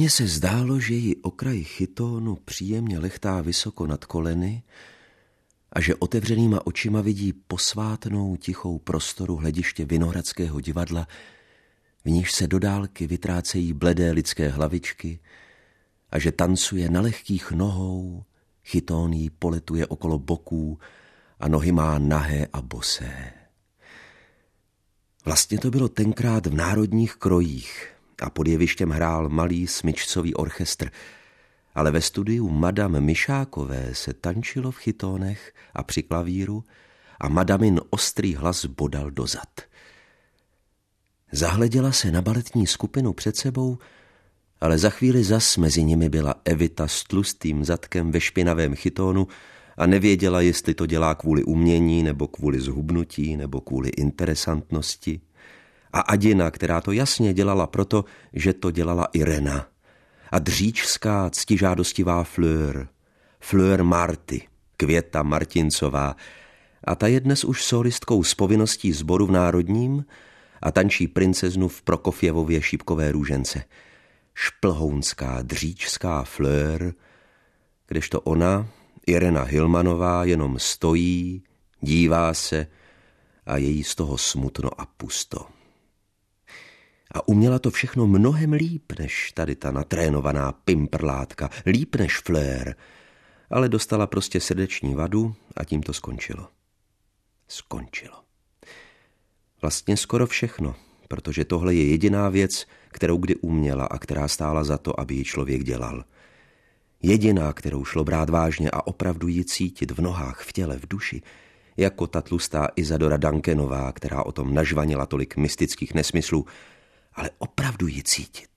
Ireně se zdálo, že jí okraj chytónu příjemně lechtá vysoko nad koleny a že otevřenýma očima vidí posvátnou tichou prostoru hlediště Vinohradského divadla, v níž se do dálky vytrácejí bledé lidské hlavičky a že tancuje na lehkých nohou, chytón jí poletuje okolo boků a nohy má nahé a bosé. Vlastně to bylo tenkrát v národních krojích a pod jevištěm hrál malý smyčcový orchestr, ale ve studiu madam Mišákové se tančilo v chytónech a při klavíru a madamin ostrý hlas bodal dozad. Zahleděla se na baletní skupinu před sebou, ale za chvíli zas mezi nimi byla Evita s tlustým zadkem ve špinavém chytónu a nevěděla, jestli to dělá kvůli umění, nebo kvůli zhubnutí, nebo kvůli interesantnosti. A Adina, která to jasně dělala proto, že to dělala Irena. A dříčská ctižádostivá Fleur Marty, Květa Martincová. A ta je dnes už solistkou s povinností sboru v Národním a tančí princeznu v Prokofjevově Šípkové růžence. Šplhounská, dříčská Fleur, kdežto ona, Irena Hillmanová, jenom stojí, dívá se a je jí z toho smutno a pusto. A uměla to všechno mnohem líp než tady ta natrénovaná pimprlátka, líp než Fleur, ale dostala prostě srdeční vadu a tím to skončilo. Skončilo. Vlastně skoro všechno, protože tohle je jediná věc, kterou kdy uměla a která stála za to, aby ji člověk dělal. Jediná, kterou šlo brát vážně a opravdu ji cítit v nohách, v těle, v duši, jako ta tlustá Izadora Duncanová, která o tom nažvanila tolik mystických nesmyslů, ale opravdu ji cítit.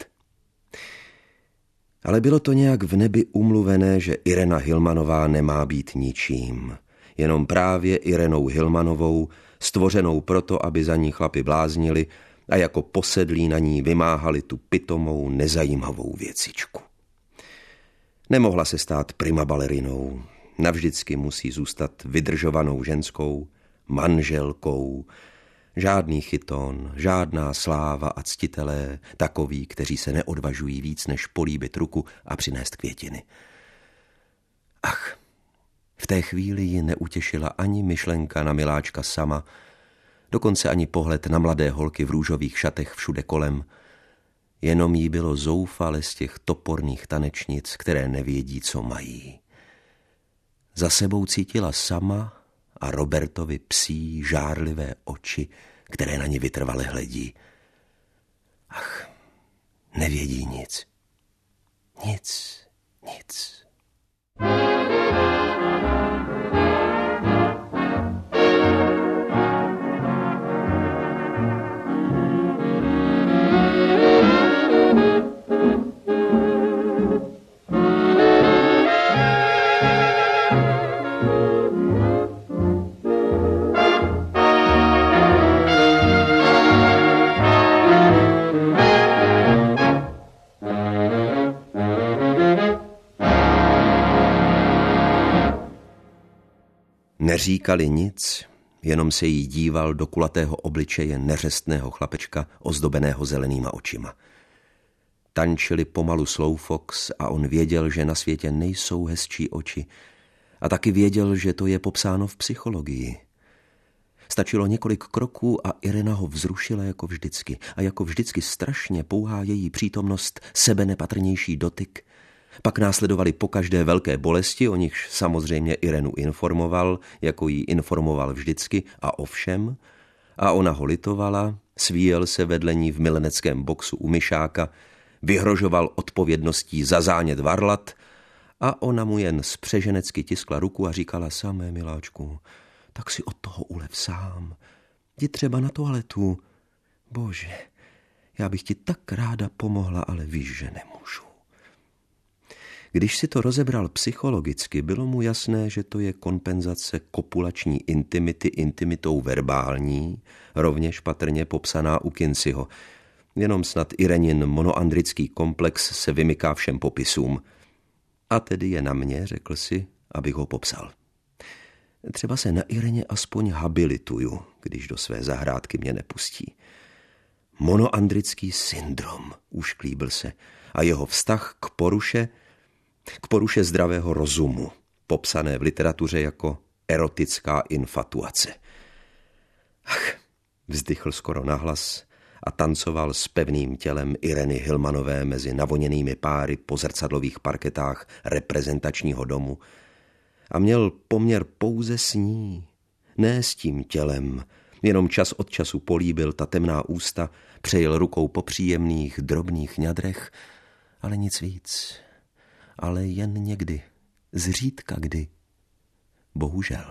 Ale bylo to nějak v nebi umluvené, že Irena Hillmanová nemá být ničím. Jenom právě Irenou Hillmanovou, stvořenou proto, aby za ní chlapi bláznili a jako posedlí na ní vymáhali tu pitomou, nezajímavou věcičku. Nemohla se stát prima balerinou, navždycky musí zůstat vydržovanou ženskou, manželkou, žádný chytón, žádná sláva a ctitelé, takoví, kteří se neodvažují víc, než políbit ruku a přinést květiny. Ach, v té chvíli ji neutěšila ani myšlenka na miláčka sama, dokonce ani pohled na mladé holky v růžových šatech všude kolem. Jenom jí bylo zoufale z těch toporných tanečnic, které nevědí, co mají. Za sebou cítila sama a Robertovi psí žárlivé oči, které na ní vytrvale hledí. Ach, nevědí nic. Nic. Neříkali nic, jenom se jí díval do kulatého obličeje neřestného chlapečka ozdobeného zelenýma očima. Tančili pomalu slowfox a on věděl, že na světě nejsou hezčí oči a taky věděl, že to je popsáno v psychologii. Stačilo několik kroků a Irena ho vzrušila jako vždycky a jako vždycky strašně pouhá její přítomnost, sebenepatrnější dotyk. Pak následovaly pokaždé velké bolesti, o nichž samozřejmě Irenu informoval, jako jí informoval vždycky a o všem. A ona ho litovala, svíjel se vedle ní v mileneckém boxu u Myšáka, vyhrožoval odpovědností za zánět varlat a ona mu jen spřeženecky tiskla ruku a říkala: samé miláčku, tak si od toho ulev sám. Jdi třeba na toaletu. Bože, já bych ti tak ráda pomohla, ale víš, že nemůžu. Když si to rozebral psychologicky, bylo mu jasné, že to je kompenzace kopulační intimity intimitou verbální, rovněž patrně popsaná u Kinseyho. Jenom snad Irenin monoandrický komplex se vymyká všem popisům. A tedy je na mě, řekl si, abych ho popsal. Třeba se na Ireně aspoň habilituju, když do své zahrádky mě nepustí. Monoandrický syndrom, ušklíbil se, a jeho vztah k poruše zdravého rozumu, popsané v literatuře jako erotická infatuace. Ach, vzdychl skoro nahlas a tancoval s pevným tělem Ireny Hillmanové mezi navoněnými páry po zrcadlových parketách reprezentačního domu a měl poměr pouze s ní, ne s tím tělem, jenom čas od času políbil ta temná ústa, přejel rukou po příjemných, drobných ňadrech, ale nic víc, ale jen někdy, zřídka kdy. Bohužel.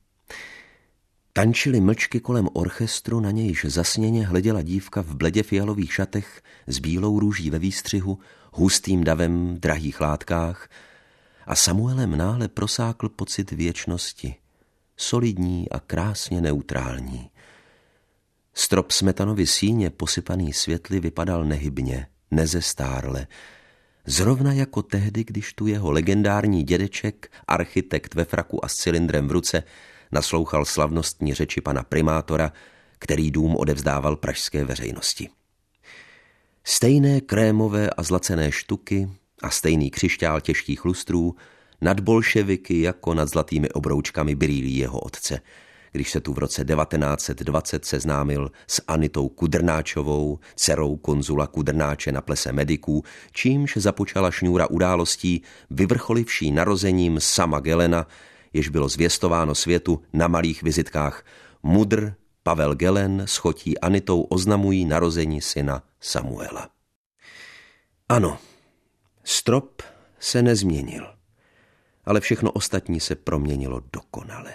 Tančili mlčky kolem orchestru, na nějž zasněně hleděla dívka v bledě fialových šatech s bílou růží ve výstřihu, hustým davem v drahých látkách a Samuelem náhle prosákl pocit věčnosti, solidní a krásně neutrální. Strop Smetanovy síně posypaný světly vypadal nehybně, nezestárle, zrovna jako tehdy, když tu jeho legendární dědeček, architekt ve fraku a s cylindrem v ruce, naslouchal slavnostní řeči pana primátora, který dům odevzdával pražské veřejnosti. Stejné krémové a zlacené štuky a stejný křišťál těžkých lustrů nad bolševiky jako nad zlatými obroučkami brýlí jeho otce, když se tu v roce 1920 seznámil s Anitou Kudrnáčovou, dcerou konzula Kudrnáče na plese mediků, čímž započala šňůra událostí vyvrcholivší narozením sama Gelena, jež bylo zvěstováno světu na malých vizitkách. Mudr, Pavel Gelen s chotí Anitou oznamují narození syna Samuela. Ano, strop se nezměnil, ale všechno ostatní se proměnilo dokonale.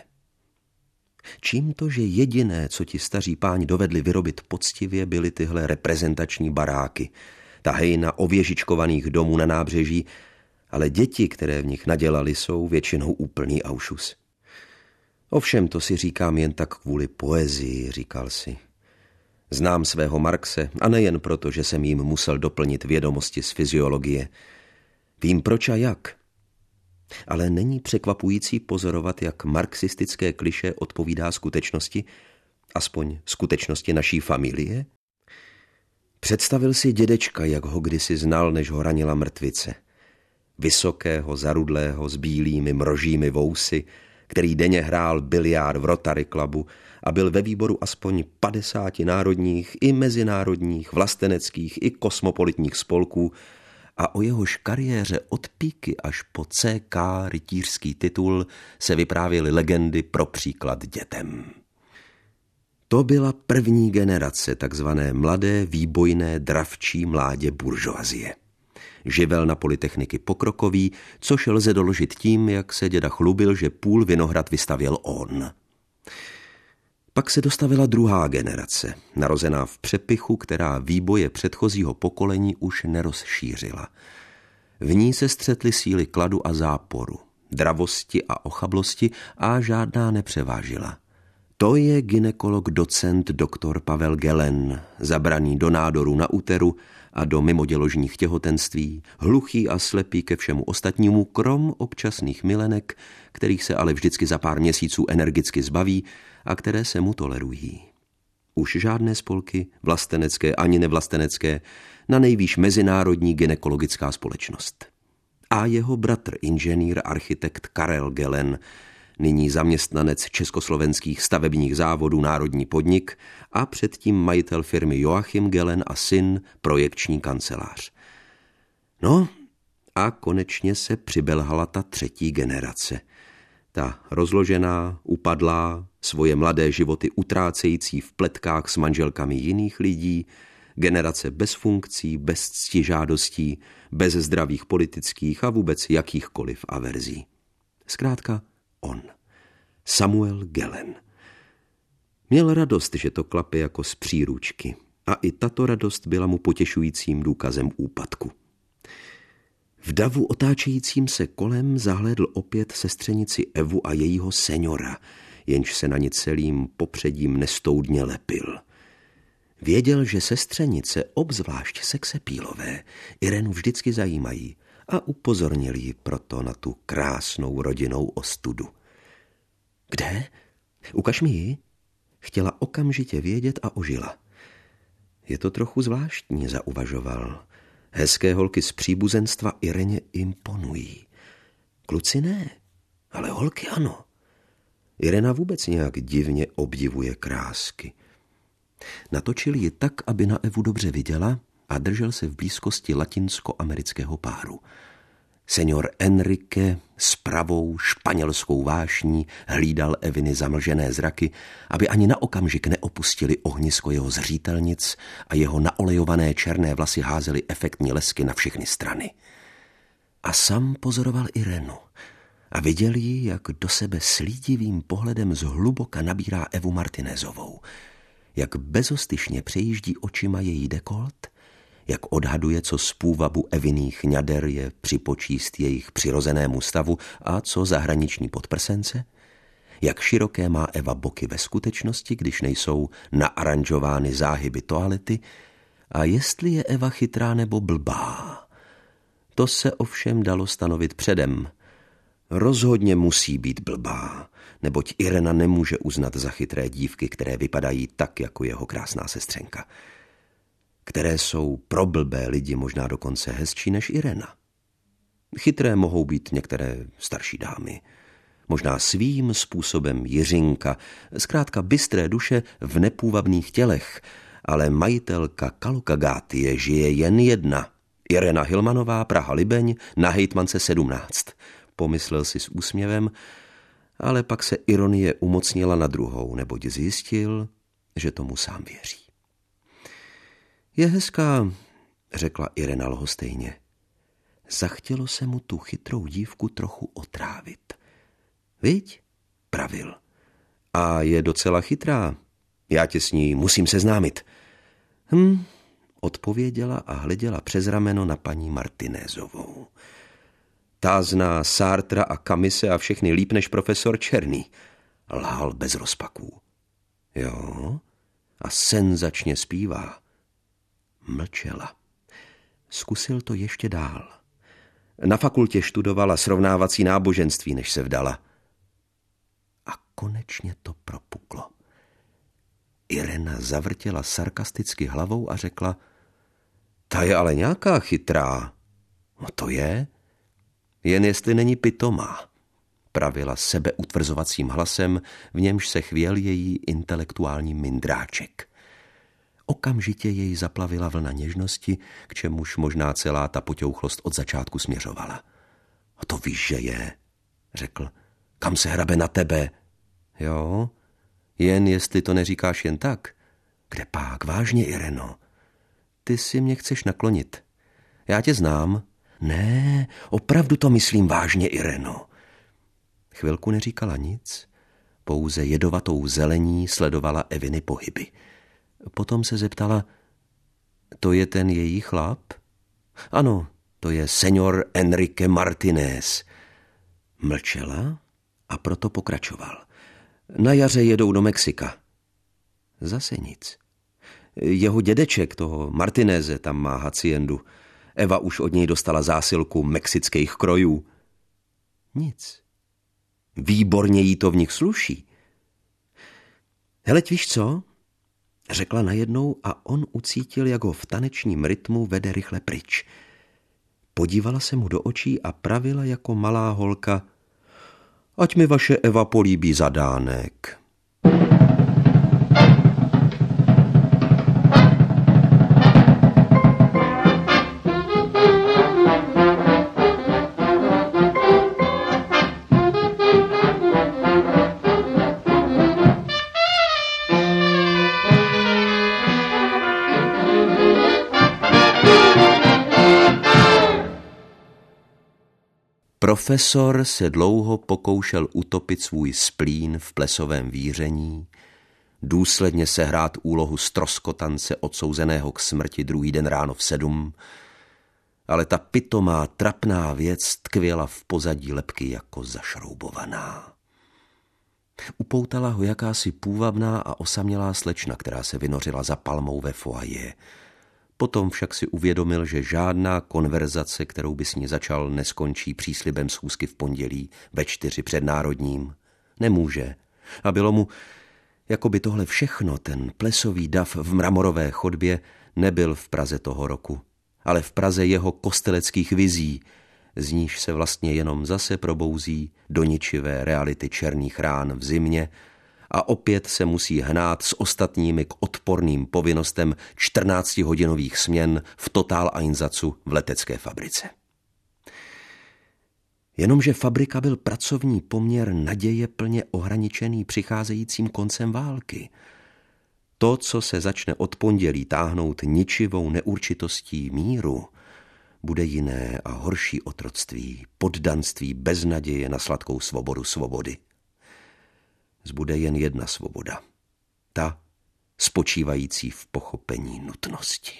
Čím to, že jediné, co ti staří páni dovedli vyrobit poctivě, byly tyhle reprezentační baráky, ta hejna ověžičkovaných domů na nábřeží, ale děti, které v nich nadělali, jsou většinou úplný aušus. Ovšem, to si říkám jen tak kvůli poezii, říkal si. Znám svého Marxe a nejen proto, že jsem jim musel doplnit vědomosti z fyziologie. Vím proč a jak. Ale není překvapující pozorovat, jak marxistické klišé odpovídá skutečnosti, aspoň skutečnosti naší familie? Představil si dědečka, jak ho kdysi znal, než ho ranila mrtvice. Vysokého, zarudlého, s bílými mrožími vousy, který denně hrál biliard v Rotary Clubu a byl ve výboru aspoň 50 národních i mezinárodních, vlasteneckých i kosmopolitních spolků a o jehož kariéře od píky až po CK rytířský titul se vyprávěly legendy pro příklad dětem. To byla první generace takzvané mladé, výbojné, dravčí mládě buržoazie. Živel na Polytechniky pokrokový, což lze doložit tím, jak se děda chlubil, že půl Vinohrad vystavěl on. Pak se dostavila druhá generace, narozená v přepichu, která výboje předchozího pokolení už nerozšířila. V ní se střetly síly kladu a záporu, dravosti a ochablosti a žádná nepřevážila. To je gynekolog docent doktor Pavel Gelen, zabraný do nádoru na úteru a do mimoděložních těhotenství, hluchý a slepý ke všemu ostatnímu, krom občasných milenek, kterých se ale vždycky za pár měsíců energicky zbaví a které se mu tolerují. Už žádné spolky, vlastenecké ani nevlastenecké, na nejvýš mezinárodní gynekologická společnost. A jeho bratr, inženýr, architekt Karel Gelen, nyní zaměstnanec Československých stavebních závodů Národní podnik a předtím majitel firmy Joachim Gelen a syn, projekční kancelář. No a konečně se přibelhala ta třetí generace. Ta rozložená, upadlá, svoje mladé životy utrácející v pletkách s manželkami jiných lidí, generace bez funkcí, bez ctižádostí, bez zdravých politických a vůbec jakýchkoliv averzí. Zkrátka on, Samuel Gelen. Měl radost, že to klape jako z příručky a i tato radost byla mu potěšujícím důkazem úpadku. V davu otáčejícím se kolem zahlédl opět sestřenici Evu a jejího seniora, jenž se na ní celým popředím nestoudně lepil. Věděl, že sestřenice, obzvlášť sexepílové, Irenu vždycky zajímají a upozornil ji proto na tu krásnou rodinnou ostudu. Kde? Ukaž mi ji? Chtěla okamžitě vědět a ožila. Je to trochu zvláštní, zauvažoval. Hezké holky z příbuzenstva Ireně imponují. Kluci ne, ale holky ano. Irena vůbec nějak divně obdivuje krásky. Natočil ji tak, aby na Evu dobře viděla a držel se v blízkosti latinsko-amerického páru. Senior Enrique s pravou španělskou vášní hlídal Eviny zamlžené zraky, aby ani na okamžik neopustili ohnisko jeho zřítelnic a jeho naolejované černé vlasy házely efektní lesky na všechny strany. A sam pozoroval Irenu a viděl ji, jak do sebe slídivým pohledem zhluboka nabírá Evu Martinezovou, jak bezostyšně přejíždí očima její dekolt, jak odhaduje, co z půvabu Eviných ňader je připočíst jejich přirozenému stavu a co zahraniční podprsence, jak široké má Eva boky ve skutečnosti, když nejsou naaranžovány záhyby toalety, a jestli je Eva chytrá nebo blbá. To se ovšem dalo stanovit předem. Rozhodně musí být blbá, neboť Irena nemůže uznat za chytré dívky, které vypadají tak jako jeho krásná sestřenka, které jsou pro blbé lidi možná dokonce hezčí než Irena. Chytré mohou být některé starší dámy, možná svým způsobem Jiřinka, zkrátka bystré duše v nepůvabných tělech, ale majitelka Kalokagátie žije jen jedna, Irena Hilmanová, Praha-Libeň, na hejtmance 17. Pomyslel si s úsměvem, ale pak se ironie umocnila na druhou, neboť zjistil, že tomu sám věří. Je hezká, řekla Irena lhostejně. Zachtělo se mu tu chytrou dívku trochu otrávit. Viď? Pravil. A je docela chytrá. Já tě s ní musím seznámit. Odpověděla a hleděla přes rameno na paní Martinezovou. Ta zná Sartra a Camise a všechny líp než profesor Černý. Lhal bez rozpaků. Jo, a senzačně zpívá. Mlčela. Zkusil to ještě dál. Na fakultě študovala srovnávací náboženství, než se vdala. A konečně to propuklo. Irena zavrtěla sarkasticky hlavou a řekla: Ta je ale nějaká chytrá. No to je. Jen jestli není pitomá, pravila sebeutvrzovacím hlasem, v němž se chvěl její intelektuální mindráček. Okamžitě jej zaplavila vlna něžnosti, k čemuž možná celá ta poťouchlost od začátku směřovala. A to víš, že je, řekl. Kam se hrabe na tebe? Jo, jen jestli to neříkáš jen tak. Kde pak, vážně, Ireno? Ty si mě chceš naklonit. Já tě znám. Ne, opravdu to myslím vážně, Ireno. Chvilku neříkala nic, pouze jedovatou zelení sledovala Eviny pohyby. Potom se zeptala: To je ten její chlap? Ano, to je senior Enrique Martinez. Mlčela a proto pokračoval. Na jaře jedou do Mexika. Zase nic. Jeho dědeček, toho Martineze, tam má haciendu. Eva už od něj dostala zásilku mexických krojů. Nic. Výborně jí to v nich sluší. Heleď, víš co? Řekla najednou a on ucítil, jak ho v tanečním rytmu vede rychle pryč. Podívala se mu do očí a pravila jako malá holka: Ať mi vaše Eva políbí zadánek. Profesor se dlouho pokoušel utopit svůj splín v plesovém víření, důsledně sehrát úlohu ztroskotance odsouzeného k smrti druhý den ráno v 7, ale ta pitomá, trapná věc tkvěla v pozadí lebky jako zašroubovaná. Upoutala ho jakási půvabná a osamělá slečna, která se vynořila za palmou ve foaje. Potom však si uvědomil, že žádná konverzace, kterou by s ní začal, neskončí příslibem schůzky v pondělí ve 4 před Národním. Nemůže. A bylo mu, Jakoby tohle všechno, ten plesový dav v mramorové chodbě, nebyl v Praze toho roku, ale v Praze jeho kosteleckých vizí, z níž se vlastně jenom zase probouzí do ničivé reality černých rán v zimě a opět se musí hnát s ostatními k odporným povinnostem 14hodinových směn v Total-Einsazu v letecké fabrice. Jenomže fabrika byl pracovní poměr naděje plně ohraničený přicházejícím koncem války. To, co se začne od pondělí táhnout ničivou neurčitostí míru, bude jiné a horší otroctví, poddanství bez naděje na sladkou svobodu svobody. Zbude jen jedna svoboda, ta spočívající v pochopení nutnosti.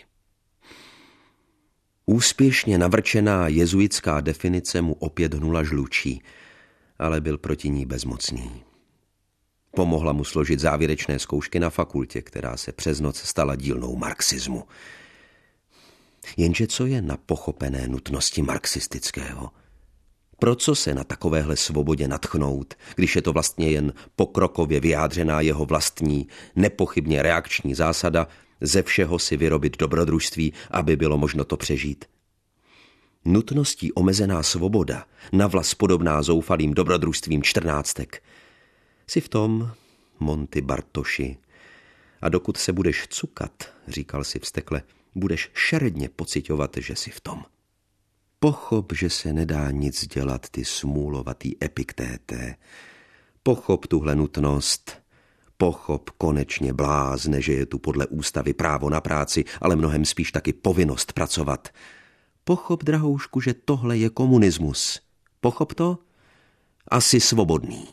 Úspěšně navrčená jezuitská definice mu opět hnula žlučí, ale byl proti ní bezmocný. Pomohla mu složit závěrečné zkoušky na fakultě, která se přes noc stala dílnou marxismu. Jenže co je na pochopené nutnosti marxistického? Pro co se na takovéhle svobodě nadchnout, když je to vlastně jen pokrokově vyjádřená jeho vlastní, nepochybně reakční zásada ze všeho si vyrobit dobrodružství, aby bylo možno to přežít? Nutností omezená svoboda, navlas podobná zoufalým dobrodružstvím čtrnáctek. Jsi v tom, Monty Bartoši, a dokud se budeš cukat, říkal si vztekle, budeš šeredně pociťovat, že jsi v tom. Pochop, že se nedá nic dělat, ty smůlovatý Epiktéte. Pochop tuhle nutnost. Pochop konečně, blázne, že je tu podle ústavy právo na práci, ale mnohem spíš taky povinnost pracovat. Pochop, drahoušku, že tohle je komunismus. Pochop to? Asi svobodný.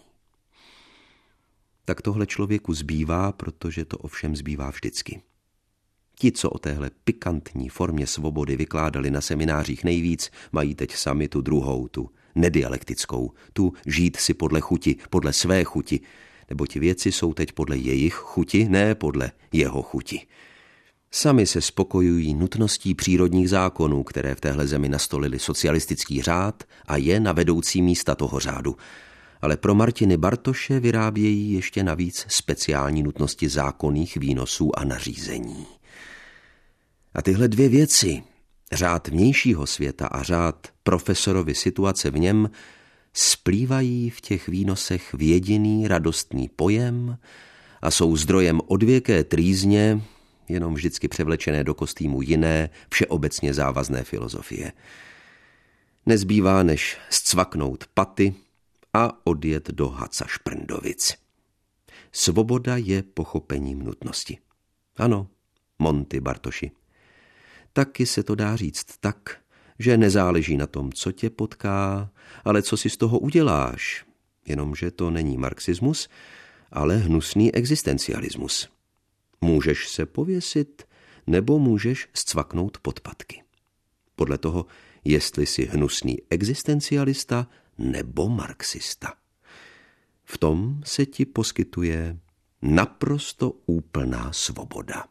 Tak tohle člověku zbývá, protože to ovšem zbývá vždycky. Ti, co o téhle pikantní formě svobody vykládali na seminářích nejvíc, mají teď sami tu druhou, tu nedialektickou, tu žít si podle chuti, podle své chuti, nebo ti věci jsou teď podle jejich chuti, ne podle jeho chuti. Sami se spokojují nutností přírodních zákonů, které v téhle zemi nastolili socialistický řád a je na vedoucí místa toho řádu. Ale pro Martiny Bartoše vyrábějí ještě navíc speciální nutnosti zákonných výnosů a nařízení. A tyhle dvě věci, řád vnějšího světa a řád profesorovy situace v něm, splývají v těch výnosech v jediný radostný pojem a jsou zdrojem odvěké trýzně, jenom vždycky převlečené do kostýmu jiné, všeobecně závazné filozofie. Nezbývá, než zcvaknout paty a odjet do Haca-Šprndovic. Svoboda je pochopením nutnosti. Ano, Monty Bartoši. Taky se to dá říct tak, že nezáleží na tom, co tě potká, ale co si z toho uděláš. Jenomže to není marxismus, ale hnusný existencialismus. Můžeš se pověsit, nebo můžeš zcvaknout podpatky. Podle toho, jestli jsi hnusný existencialista nebo marxista. V tom se ti poskytuje naprosto úplná svoboda.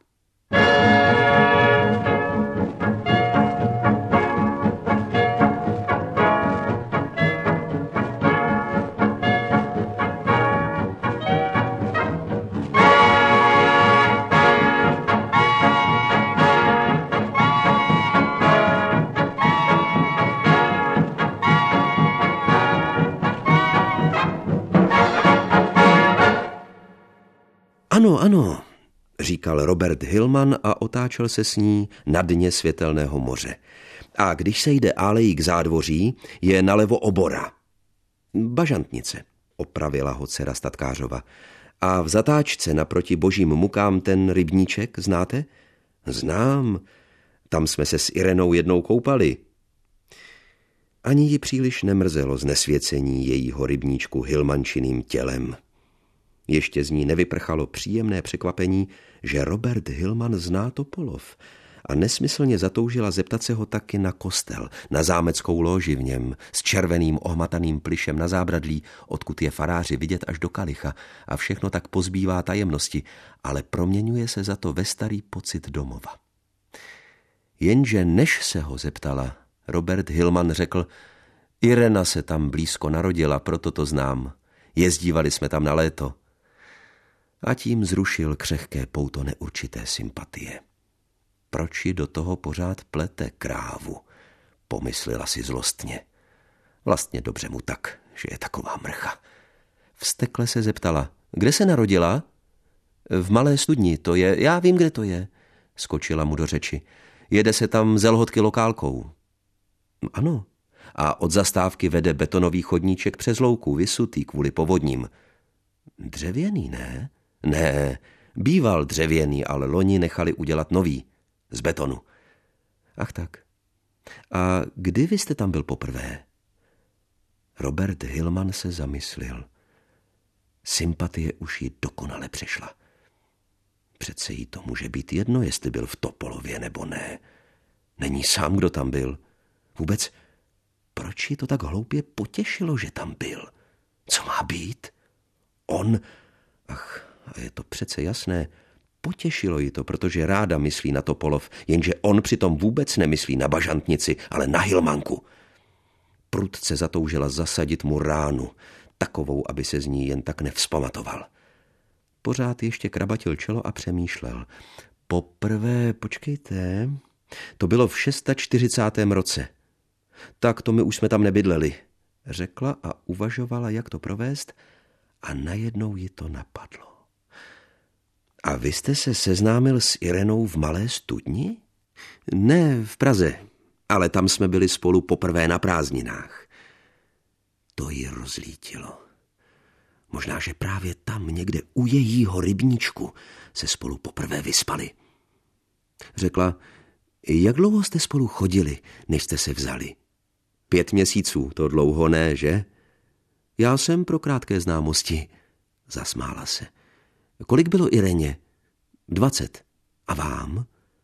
Ano, ano, říkal Robert Hillman a otáčel se s ní na dně světelného moře. A když se jde álejí k zádvoří, je nalevo obora. Bažantnice, opravila ho dcera statkářova. A v zatáčce naproti božím mukám ten rybníček, znáte? Znám, tam jsme se s Irenou jednou koupali. Ani ji příliš nemrzelo znesvěcení jejího rybníčku Hillmančiným tělem. Ještě z ní nevyprchalo příjemné překvapení, že Robert Hillman zná Topolov a nesmyslně zatoužila zeptat se ho taky na kostel, na zámeckou lóži v něm, s červeným ohmataným plyšem na zábradlí, odkud je faráři vidět až do kalicha a všechno tak pozbývá tajemnosti, ale proměňuje se za to ve starý pocit domova. Jenže než se ho zeptala, Robert Hillman řekl, Irena se tam blízko narodila, proto to znám. Jezdívali jsme tam na léto. A tím zrušil křehké pouto neurčité sympatie. Proč ji do toho pořád plete krávu, pomyslela si zlostně. Vlastně dobře mu tak, že je taková mrcha. Vztekle se zeptala, kde se narodila? V Malé Studni, to je, já vím, kde to je, skočila mu do řeči. Jede se tam z Lhotky lokálkou. Ano, a od zastávky vede betonový chodníček přes louku, vysutý kvůli povodním. Dřevěný, ne? Ne, býval dřevěný, ale loni nechali udělat nový, z betonu. Ach tak. A kdy vy jste tam byl poprvé? Robert Hillman se zamyslil. Sympatie už ji dokonale přešla. Přece jí to může být jedno, jestli byl v Topolově nebo ne. Není sám, kdo tam byl. Vůbec, proč ji to tak hloupě potěšilo, že tam byl? Co má být? On, ach, a je to přece jasné, potěšilo ji to, protože ráda myslí na Topolov, jenže on přitom vůbec nemyslí na bažantnici, ale na Hillmanku. Prudce zatoužila zasadit mu ránu, takovou, aby se z ní jen tak nevzpamatoval. Pořád ještě krabatil čelo a přemýšlel. Poprvé, počkejte, to bylo v 46. roce. Tak to my už jsme tam nebydleli, řekla a uvažovala, jak to provést, a najednou ji to napadlo. A vy jste se seznámil s Irenou v Malé Studni? Ne, v Praze, ale tam jsme byli spolu poprvé na prázdninách. To ji rozlítilo. Možná, že právě tam někde u jejího rybníčku se spolu poprvé vyspali. Řekla, jak dlouho jste spolu chodili, než jste se vzali? 5 měsíců, to dlouho ne, že? Já jsem pro krátké známosti, zasmála se. Kolik bylo Ireně? 20. A vám?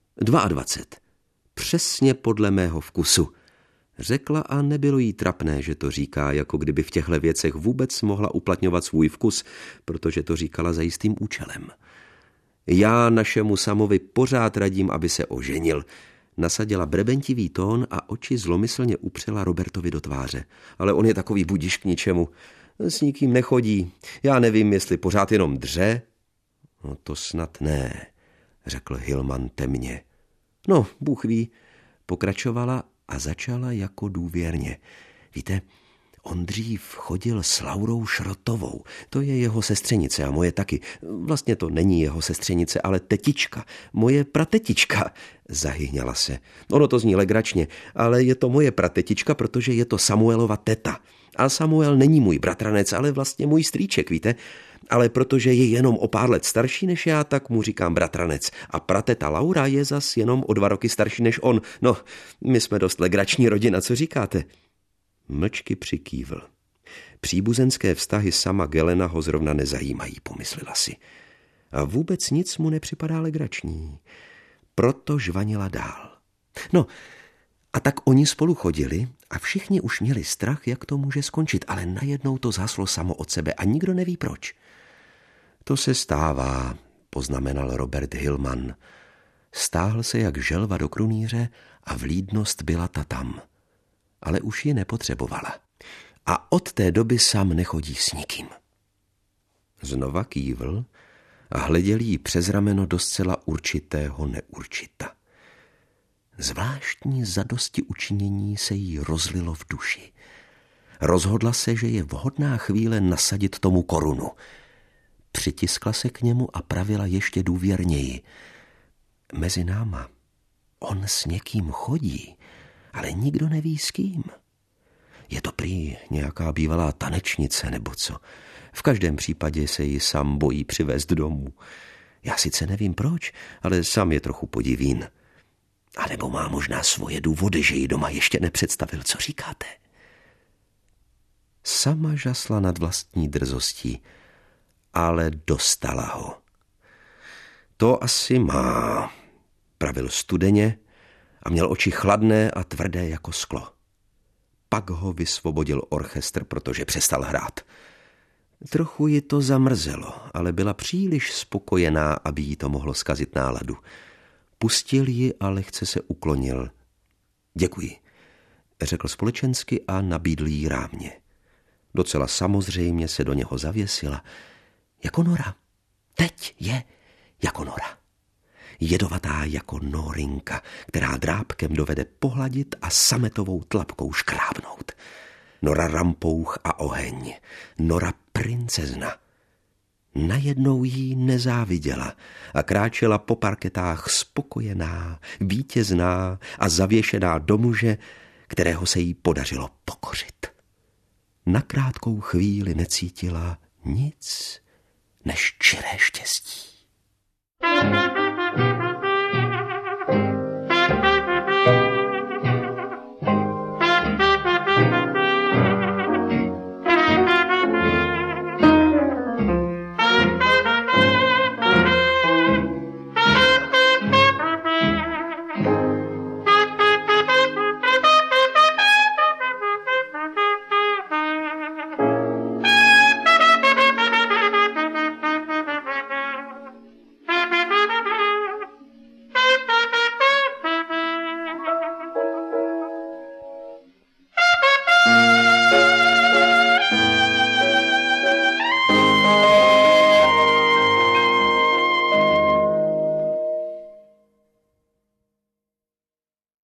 22. Přesně podle mého vkusu, řekla a nebylo jí trapné, že to říká, jako kdyby v těchto věcech vůbec mohla uplatňovat svůj vkus, protože to říkala za jistým účelem. Já našemu Samovi pořád radím, aby se oženil. Nasadila brebentivý tón a oči zlomyslně upřela Robertovi do tváře. Ale on je takový budiš k ničemu. S nikým nechodí. Já nevím, jestli pořád jenom dře. No to snad ne, řekl Hillman temně. No, Bůh ví, pokračovala a začala jako důvěrně. Víte, on dřív chodil s Laurou Šrotovou. To je jeho sestřenice a moje taky. Vlastně to není jeho sestřenice, ale tetička. Moje pratetička, zahyhňala se. Ono to zní legračně, ale je to moje pratetička, protože je to Samuelova teta. A Samuel není můj bratranec, ale vlastně můj strýček, víte? Ale protože je jenom o pár let starší než já, tak mu říkám bratranec. A prateta Laura je zas jenom o 2 roky starší než on. No, my jsme dost legrační rodina, co říkáte? Mlčky přikývl. Příbuzenské vztahy sama Gelena ho zrovna nezajímají, pomyslela si. A vůbec nic mu nepřipadá legrační. Proto žvanila dál. No, a tak oni spolu chodili a všichni už měli strach, jak to může skončit, ale najednou to zhaslo samo od sebe a nikdo neví proč. To se stává, poznamenal Robert Hillman. Stáhl se jak želva do krunýře a vlídnost byla ta tam. Ale už ji nepotřebovala. A od té doby sám nechodí s nikým. Znova kývl a hleděl jí přes rameno do zcela určitého neurčita. Zvláštní zadosti učinění se jí rozlilo v duši. Rozhodla se, že je vhodná chvíle nasadit tomu korunu. Přitiskla se k němu a pravila ještě důvěrněji. Mezi náma, on s někým chodí, ale nikdo neví s kým. Je to prý nějaká bývalá tanečnice nebo co. V každém případě se ji sám bojí přivést domů. Já sice nevím proč, ale sám je trochu podivín. A nebo má možná svoje důvody, že ji doma ještě nepředstavil, co říkáte? Sama žasla nad vlastní drzostí, ale dostala ho. To asi má, pravil studeně a měl oči chladné a tvrdé jako sklo. Pak ho vysvobodil orchestr, protože přestal hrát. Trochu ji to zamrzelo, ale byla příliš spokojená, aby jí to mohlo zkazit náladu. Pustil ji a lehce se uklonil. Děkuji, řekl společensky a nabídl jí rámě. Docela samozřejmě se do něho zavěsila. Jako nora. Teď. Je jako nora. Jedovatá jako norinka, která drápkem dovede pohladit a sametovou tlapkou škrábnout. Nora rampouch a oheň. Nora princezna. Najednou jí nezáviděla a kráčela po parketách spokojená, vítězná a zavěšená do muže, kterého se jí podařilo pokořit. Na krátkou chvíli necítila nic než čiré štěstí.